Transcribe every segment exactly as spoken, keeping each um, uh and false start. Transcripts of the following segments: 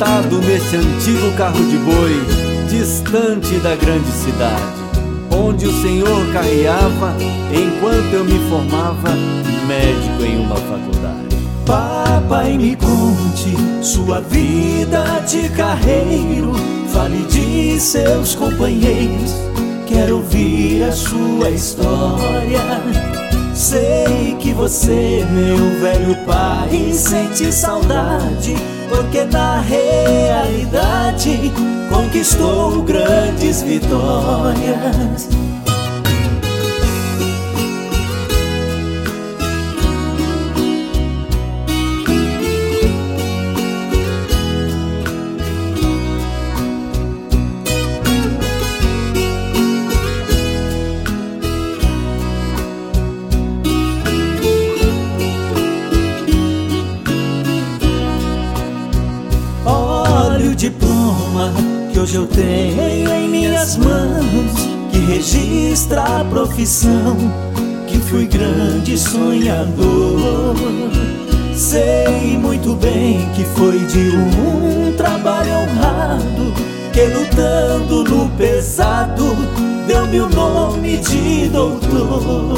montado nesse antigo carro de boi, distante da grande cidade, onde o Senhor carreava enquanto eu me formava médico em uma faculdade. Papai, me conte sua vida de carreiro, fale de seus companheiros, quero ouvir a sua história. Sei que você, meu velho pai, sente saudade, porque na realidade conquistou grandes vitórias. Olha o diploma que hoje eu tenho em minhas mãos, que registra a profissão, que fui grande sonhador. Sei muito bem que foi de um trabalho honrado, que lutando no pesado deu-me o nome de doutor.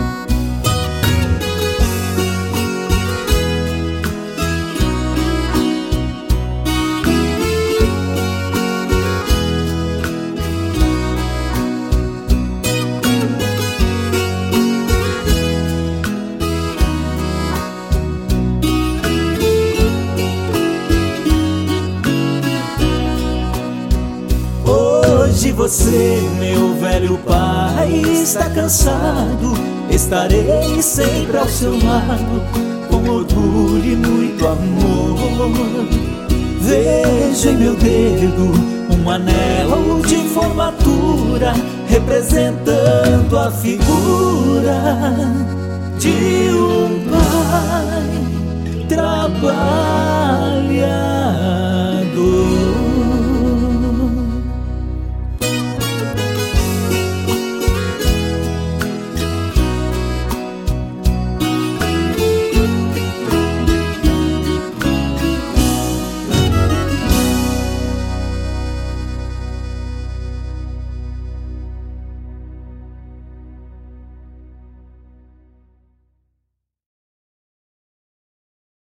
Hoje você, meu velho pai, está cansado, estarei sempre ao seu lado, com orgulho e muito amor. Vejo em meu dedo um anel de formatura, representando a figura de um pai trabalhador.